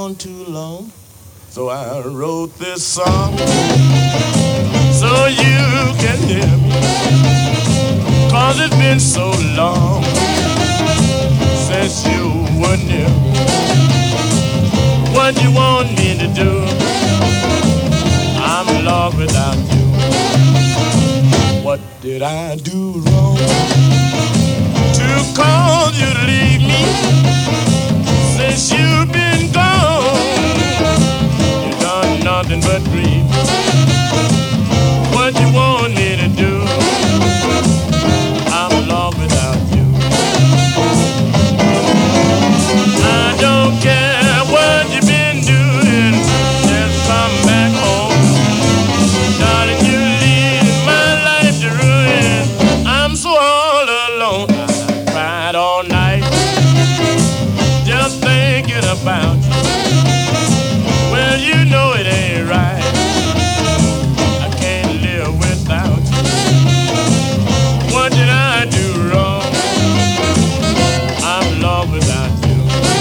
on too long. So I wrote this song so you can hear me. 'Cause it's been so long since you were near me. What you want me to do? I'm lost without you. What did I do wrong to cause you to leave me? Since you've been gone, you done nothing but grieve. What you want me to do? I'm lost without you. I don't care what you've been doing, just come back home. Darling, you leave my life to ruin. I'm so all alone. I cried all night, just thinking about you. Well, you know it ain't right. I can't live without you. What did I do wrong? I'm lost without you.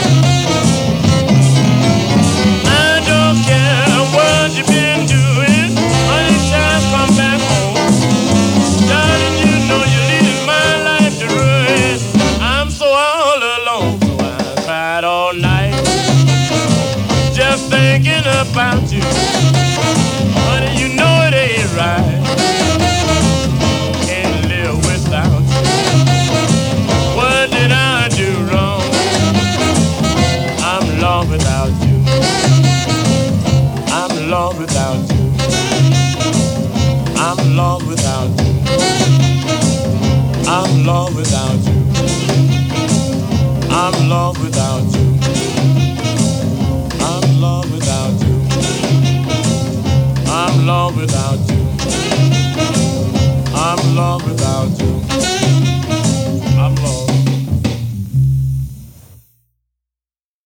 I don't care what you've been doing. Honey, child, come back home. Darling, you know you're leading my life to ruin. I'm so all alone, so I cried all night, just thinking about you. Honey, you know it ain't right. Can't live without you. What did I do wrong? I'm lost without you. I'm lost without you. I'm lost without you. I'm lost without you. I'm lost without you. I'm lost without you. I'm lost without you.